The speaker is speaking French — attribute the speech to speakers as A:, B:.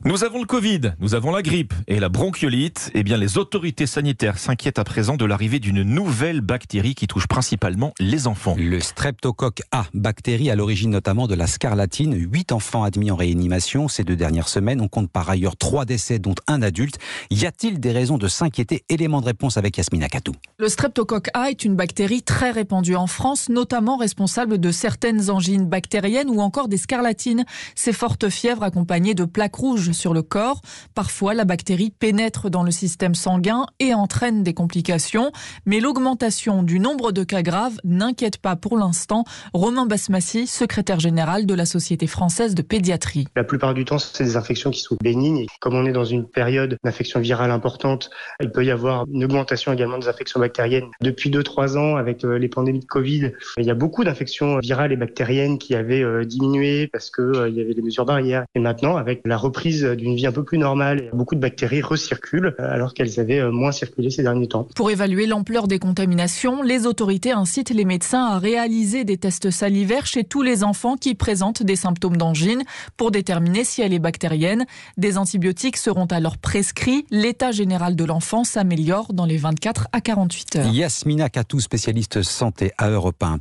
A: Nous avons le Covid, nous avons la grippe et la bronchiolite. Eh bien, les autorités sanitaires s'inquiètent à présent de l'arrivée d'une nouvelle bactérie qui touche principalement les enfants.
B: Le streptocoque A, bactérie à l'origine notamment de la scarlatine. 8 enfants admis en réanimation ces 2 dernières semaines. On compte par ailleurs 3 décès, dont un adulte. Y a-t-il des raisons de s'inquiéter? Élément de réponse avec Yasmina Katou.
C: Le streptocoque A est une bactérie très répandue en France, notamment responsable de certaines angines bactériennes ou encore des scarlatines. Ces fortes fièvres accompagnées de plaques rouges sur le corps. Parfois, la bactérie pénètre dans le système sanguin et entraîne des complications. Mais l'augmentation du nombre de cas graves n'inquiète pas pour l'instant. Romain Basmassi, secrétaire général de la Société française de pédiatrie.
D: La plupart du temps, c'est des infections qui sont bénignes. Comme on est dans une période d'infection virale importante, il peut y avoir une augmentation également des infections bactériennes. Depuis 2-3 ans, avec les pandémies de Covid, il y a beaucoup d'infections virales et bactériennes qui avaient diminué parce qu'il y avait des mesures barrières. Et maintenant, avec la reprise d'une vie un peu plus normale, beaucoup de bactéries recirculent alors qu'elles avaient moins circulé ces derniers temps.
C: Pour évaluer l'ampleur des contaminations, les autorités incitent les médecins à réaliser des tests salivaires chez tous les enfants qui présentent des symptômes d'angine pour déterminer si elle est bactérienne. Des antibiotiques seront alors prescrits. L'état général de l'enfant s'améliore dans les 24 à 48 heures.
B: Yasmina Katou, spécialiste santé à Europe 1.